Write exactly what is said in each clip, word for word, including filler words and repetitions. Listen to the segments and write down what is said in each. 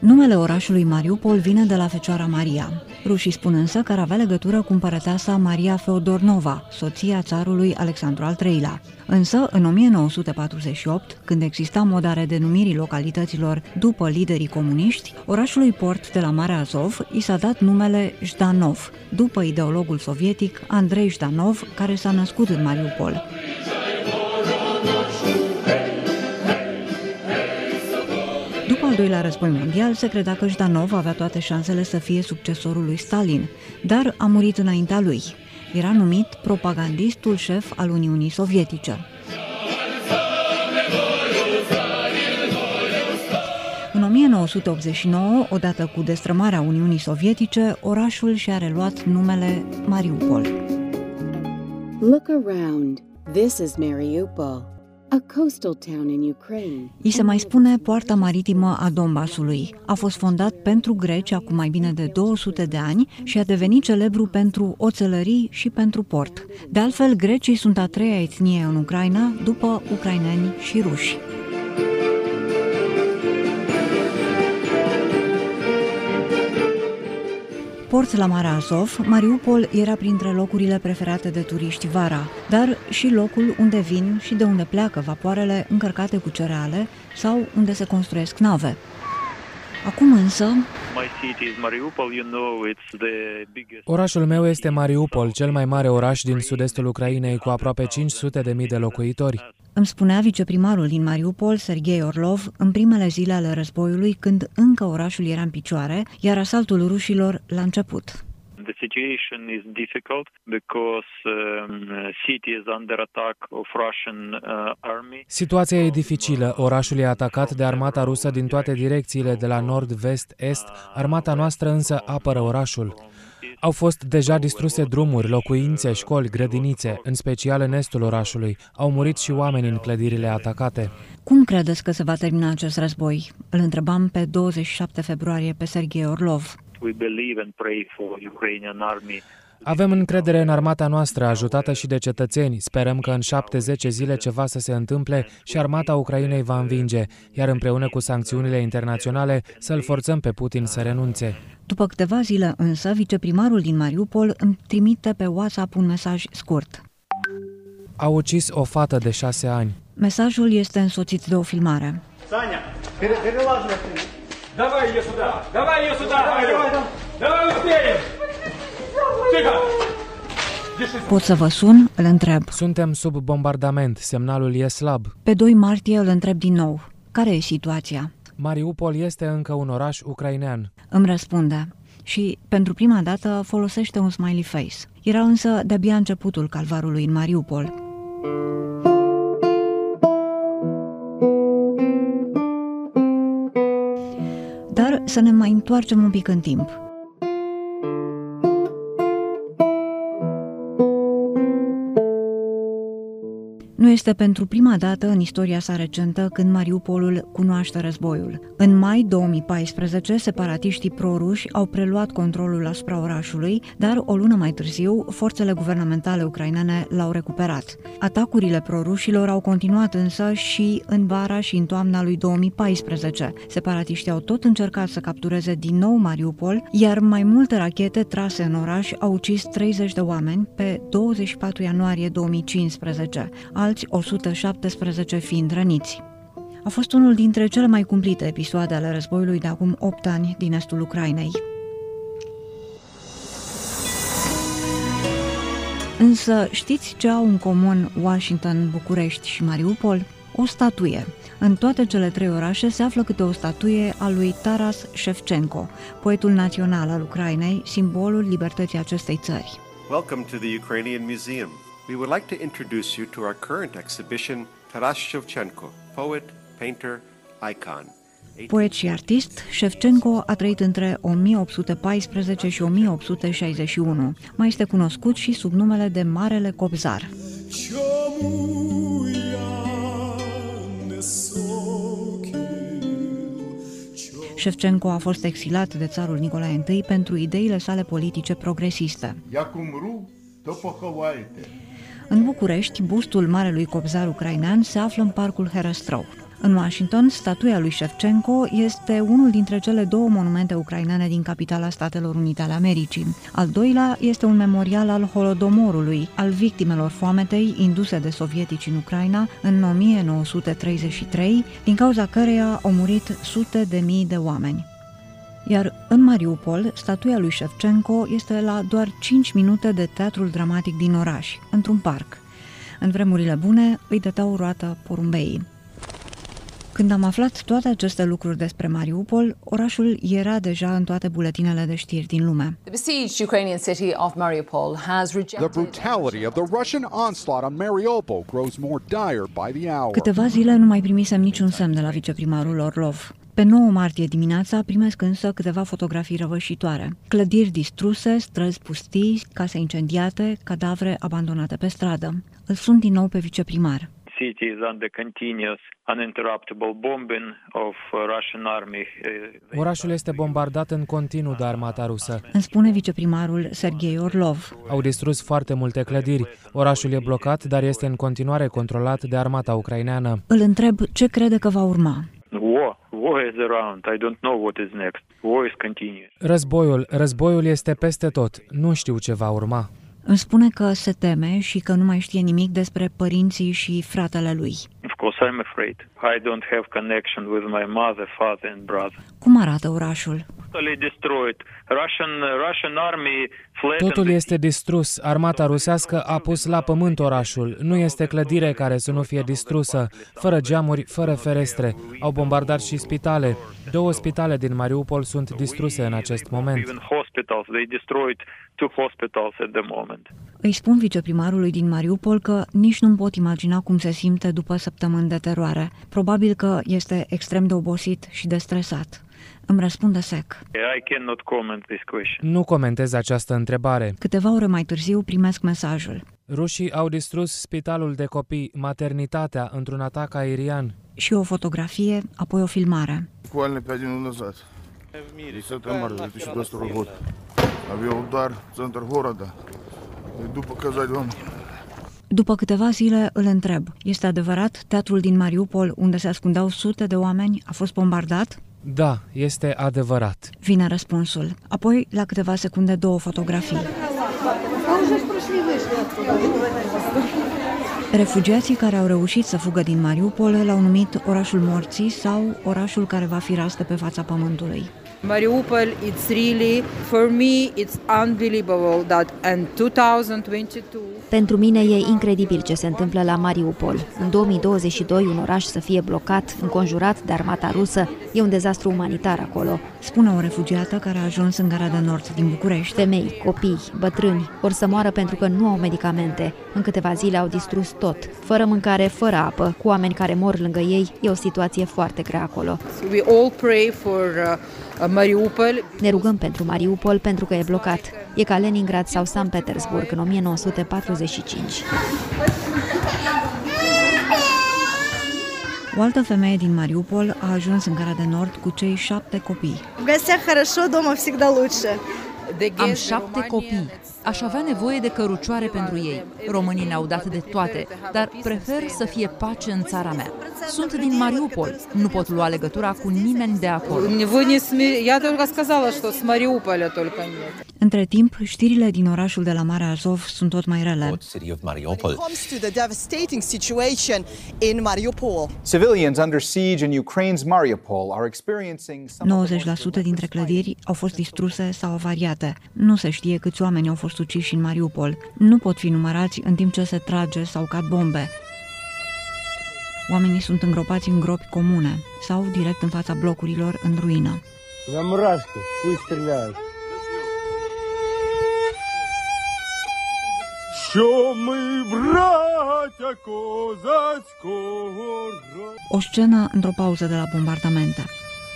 Numele orașului Mariupol vine de la Fecioara Maria. Rușii spun însă că ar avea legătură cu împărăteasa Maria Feodornova, soția țarului Alexandru al treilea. Însă, în o mie nouă sute patruzeci și opt, când exista moda redenumirii localităților după liderii comuniști, orașului port de la Marea Azov i s-a dat numele Jdanov, după ideologul sovietic Andrei Jdanov, care s-a născut în Mariupol. După al doilea război mondial, se credea că Jdanov avea toate șansele să fie succesorul lui Stalin, dar a murit înaintea lui. Era numit propagandistul șef al Uniunii Sovietice. În o mie nouă sute optzeci și nouă, odată cu destrămarea Uniunii Sovietice, orașul și-a reluat numele Mariupol. Look around. This is Mariupol. A coastal town in Ukraine. I se mai spune poarta maritimă a Donbasului. A fost fondat pentru greci acum mai bine de două sute de ani și a devenit celebru pentru oțelării și pentru port. De altfel, grecii sunt a treia etnie în Ucraina, după ucraineni și ruși. Port la Marea Azov, Mariupol era printre locurile preferate de turiști vara, dar și locul unde vin și de unde pleacă vapoarele încărcate cu cereale sau unde se construiesc nave. Acum însă... Orașul meu este Mariupol, cel mai mare oraș din sud-estul Ucrainei, cu aproape cinci sute de mii de locuitori. Îmi spunea viceprimarul din Mariupol, Serghei Orlov, în primele zile ale războiului, când încă orașul era în picioare, iar asaltul rușilor l-a început. The situation is difficult because um, city is under attack of Russian uh, army. Situația e dificilă. Orașul e atacat de armata rusă din toate direcțiile, de la nord, vest, est. Armata noastră însă apără orașul. Au fost deja distruse drumuri, locuințe, școli, grădinițe, în special în estul orașului. Au murit și oameni în clădirile atacate. Cum credeți că se va termina acest război? Îl întrebam pe douăzeci și șapte februarie pe Serghei Orlov. Avem încredere în armata noastră, ajutată și de cetățeni. Sperăm că în șapte-zece zile ceva să se întâmple și armata Ucrainei va învinge, iar împreună cu sancțiunile internaționale să-l forțăm pe Putin să renunțe. După câteva zile însă, viceprimarul din Mariupol îmi trimite pe WhatsApp un mesaj scurt. Au ucis o fată de șase ani. Mesajul este însoțit de o filmare. Sania, давай ее сюда! Давай ее сюда! Давай успеем! Pot să vă sun? Îl întreb. Suntem sub bombardament, semnalul e slab. Pe doi martie îl întreb din nou. Care e situația? Mariupol este încă un oraș ucrainean. Îmi răspunde și pentru prima dată folosește un smiley face. Era însă de-abia începutul calvarului în Mariupol. Dar să ne mai întoarcem un pic în timp. Nu este pentru prima dată în istoria sa recentă când Mariupolul cunoaște războiul. În mai două mii paisprezece, separatiștii pro-ruși au preluat controlul asupra orașului, dar o lună mai târziu, forțele guvernamentale ucrainene l-au recuperat. Atacurile pro-rușilor au continuat însă și în vara și în toamna lui două mii paisprezece. Separatiștii au tot încercat să captureze din nou Mariupol, iar mai multe rachete trase în oraș au ucis treizeci de oameni pe douăzeci și patru ianuarie două mii cincisprezece. Alți o sută șaptesprezece fiind răniți. A fost unul dintre cele mai cumplite episoade ale războiului de acum opt ani din estul Ucrainei. Însă știți ce au în comun Washington, București și Mariupol? O statuie. În toate cele trei orașe se află câte o statuie a lui Taras Shevchenko, poetul național al Ucrainei, simbolul libertății acestei țări. Welcome to the Ukrainian Museum. We would like to introduce you to our current exhibition, Taras Shevchenko, poet, painter, icon. Poet și artist, Shevchenko a trăit între o mie opt sute paisprezece și o mie opt sute șaizeci și unu. Mai este cunoscut și sub numele de Marele Cobzar. Shevchenko a fost exilat de țarul Nicolae I pentru ideile sale politice progresiste. În București, bustul Marelui Cobzar ucrainean se află în parcul Herăstrău. În Washington, statuia lui Shevchenko este unul dintre cele două monumente ucrainene din capitala Statelor Unite ale Americii. Al doilea este un memorial al Holodomorului, al victimelor foametei induse de sovietici în Ucraina în o mie nouă sute treizeci și trei, din cauza căreia au murit sute de mii de oameni. Iar în Mariupol, statuia lui Shevchenko este la doar cinci minute de teatrul dramatic din oraș, într-un parc. În vremurile bune îi dădeau roată porumbeii. Când am aflat toate aceste lucruri despre Mariupol, orașul era deja în toate buletinele de știri din lume. The besieged Ukrainian city of Mariupol has rejected The brutality of the Russian onslaught on Mariupol grows more dire by the hour. Câteva zile nu mai primisem niciun semn de la viceprimarul Orlov. Pe nouă martie dimineața primesc însă câteva fotografii răvășitoare. Clădiri distruse, străzi pustii, case incendiate, cadavre abandonate pe stradă. Îl sun din nou pe viceprimar. City is under continuous uninterruptible bombing of Russian army. Orașul este bombardat în continuu de armata rusă. Îmi spune viceprimarul Sergei Orlov. Au distrus foarte multe clădiri. Orașul e blocat, dar este în continuare controlat de armata ucraineană. Îl întreb ce crede că va urma. War, war is around. I don't know what is next. War is continuous. Războiul, războiul este peste tot. Nu știu ce va urma. Îmi spune că se teme și că nu mai știe nimic despre părinții și fratele lui. Of course, I'm afraid. I don't have connection with my mother, father, and brother. Cum arată orașul? Totally destroyed. Russian Russian army fled. Totul este distrus. Armata rusească a pus la pământ orașul. Nu este clădire care să nu fie distrusă. Fără geamuri, fără ferestre. Au bombardat și spitale. Două spitale din Mariupol sunt distruse în acest moment. Even hospitals. They destroyed two hospitals at the moment. Îi spun viceprimarului din Mariupol că nici nu-mi pot imagina cum se simte după săptămâni de teroare. Probabil că este extrem de obosit și de stresat. Îmi răspunde sec. I cannot comment this question. Nu comentez această întrebare. Câteva ore mai târziu primesc mesajul. Rușii au distrus spitalul de copii, maternitatea, într-un atac aerian. Și o fotografie, apoi o filmare. Буквально пять минут назад. десятое марта две тысячи двадцать второго года. Авиаудар в центр города. Иду показать вам. După câteva zile îl întreb. Este adevărat, teatrul din Mariupol, unde se ascundeau sute de oameni, a fost bombardat? Da, este adevărat. Vine răspunsul. Apoi, la câteva secunde, două fotografii. Refugiații care au reușit să fugă din Mariupol l-au numit orașul morții sau orașul care va fi ras de pe fața pământului. Mariupol, it's really, for me, it's unbelievable that in two thousand twenty-two. Pentru mine e incredibil ce se întâmplă la Mariupol. În două mii douăzeci și doi, un oraș să fie blocat, înconjurat de armata rusă, e un dezastru umanitar acolo. Spune o refugiată care a ajuns în Gara de Nord din București. Femei, copii, bătrâni, or să moară pentru că nu au medicamente. În câteva zile au distrus tot. Fără mâncare, fără apă, cu oameni care mor lângă ei, e o situație foarte grea acolo. We all pray for uh, Mariupol. Ne rugăm pentru Mariupol pentru că e blocat. E ca Leningrad sau Sankt Petersburg în o mie nouă sute patruzeci și cinci. O altă femeie din Mariupol a ajuns în Gara de Nord cu cei șapte copii. Am șapte copii. Aș avea nevoie de cărucioare pentru ei. Românii ne-au dat de toate, dar prefer să fie pace în țara mea. Sunt din Mariupol. Nu pot lua legătura cu nimeni de acolo. Între timp, știrile din orașul de la Marea Azov sunt tot mai rele. Civilians under siege in Ukraine's Mariupol are experiencing nouăzeci la sută dintre clădiri au fost distruse sau avariate. Nu se știe câți oameni au fost uciși în Mariupol. Nu pot fi numărați în timp ce se trage sau cad bombe. Oamenii sunt îngropați în gropi comune sau direct în fața blocurilor în ruină. O scenă într-o pauză de la bombardamente.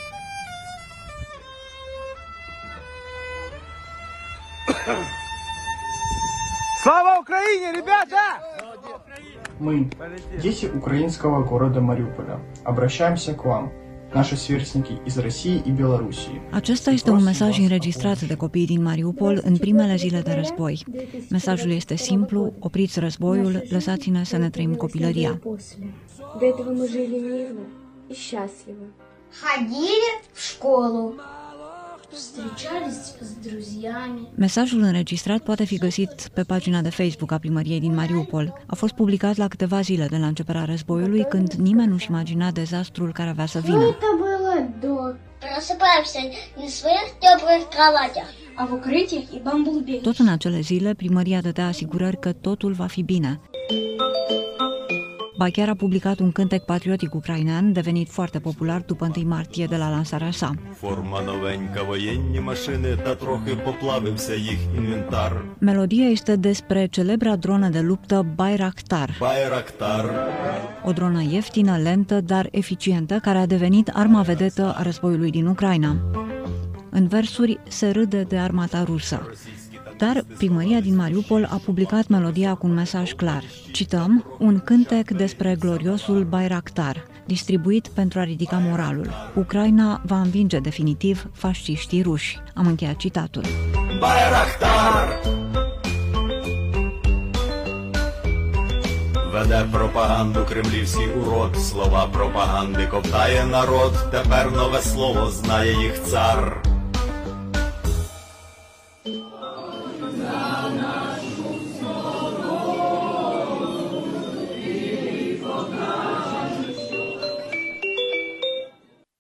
Слава Украине, ребята! Мы, дети украинского города Мариуполя, обращаемся к вам, наши сверстники из России и Белоруссии. Acesta este un mesaj înregistrat de copiii din Mariupol în primele zile de război. Mesajul este simplu: opriți războiul, lăsați-ne să ne trăim copilăria. и счастливы. Ходили в школу. Встречались с друзьями. Mesajul înregistrat poate fi găsit pe pagina de Facebook a primăriei din Mariupol. A fost publicat la câteva zile de la începerea războiului, când nimeni nu-și imagina dezastrul care avea să vină. Просыпаемся на своих теплых кроватях, а в укрытиях и бомбоубежищах. Tot în acele zile, primăria dădea asigurări că totul va fi bine. Ba chiar a publicat un cântec patriotic ucrainean, devenit foarte popular după întâi martie de la lansarea sa. Forma novenька, воєнні машини, та трохи поплавився їх інвентар. Melodia este despre celebra dronă de luptă Bayraktar. Bayraktar. O dronă ieftină, lentă, dar eficientă, care a devenit arma vedetă a războiului din Ucraina. În versuri se râde de armata rusă. Dar primăria din Mariupol a publicat melodia cu un mesaj clar. Cităm, un cântec despre gloriosul Bayraktar, distribuit pentru a ridica moralul. Ucraina va învinge definitiv fasciștii ruși. Am încheiat citatul. Bayraktar! Веде пропаганду кремлівський урод, слова пропаганди ковтає народ, тепер нове слово знає їх цар.